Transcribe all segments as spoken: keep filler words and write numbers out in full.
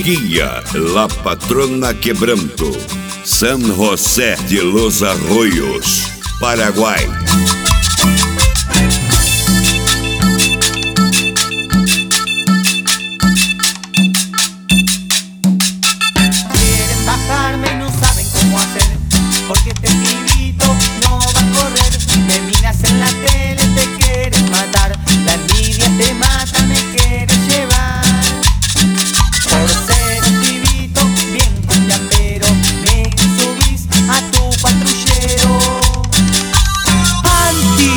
Chiquilla, la patrona quebranto, San José de los Arroyos, Paraguay. Quieren bajarme y no saben cómo hacer, porque este pibito no va a correr. Me miras en la tele, te quieren matar, la envidia te mata, me quieres llevar. Por ser un pibito bien cumbiambero, me subís a tu patrullero. Anti,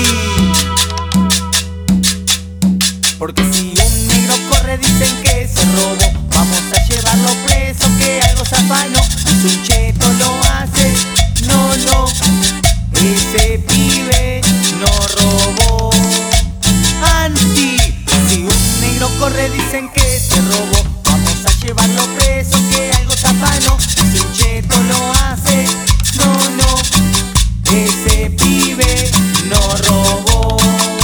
porque si un negro corre dicen que se robó. Vamos a llevarlo preso, que algo se afanó. Si un cheto lo hace, no, no, ese pibe no robó. Anti, si un negro corre dicen que se robó. Vamos a llevarlo preso, que algo se afanó. Si un cheto lo hace, no, no, ese pibe no robó.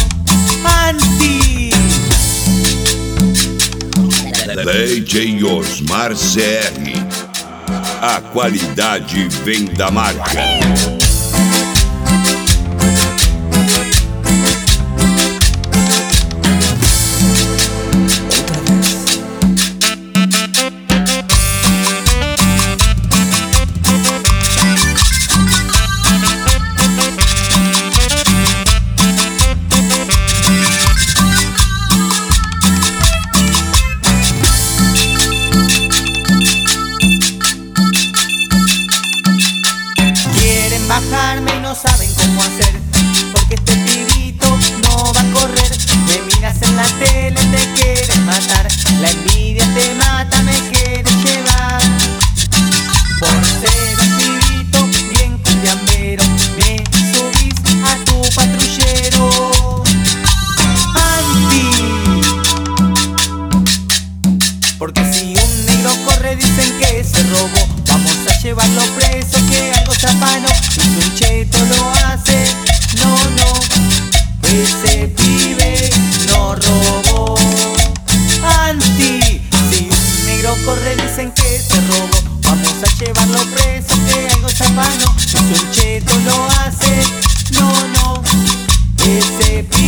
Anti. D J Osmar C R. A qualidade vem da marca. Bajarme y no saben cómo hacer, porque este pibito no va a correr. Me miras en la tele, te quieres matar, la envidia te mata, me quieres llevar. Por ser un pibito bien cumbiambero, me subís a tu patrullero. Anti, porque si un negro corre dicen que se robó. Vamos a llevarlo preso, que algo se afanó. Si un cheto lo hace, no, no, ese pibe no robó. Anti, si un negro corre dicen que se robó. Vamos a llevarlo preso, que algo se afanó. Si un cheto lo hace, no, no, ese pibe